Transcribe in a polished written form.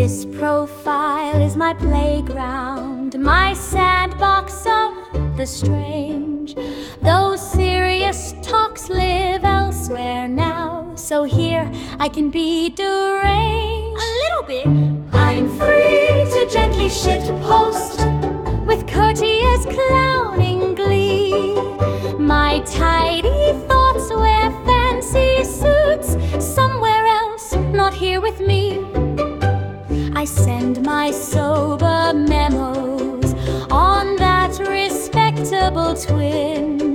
This profile is my playground, my sandbox of the strange. Those serious talks live elsewhere now, so here I can be deranged. A little bit. I'm free to gently shitpost with courteous clowning glee. My tidy thoughts wear fancy suits somewhere else, not here with me. I send my sober memos on that respectable twin.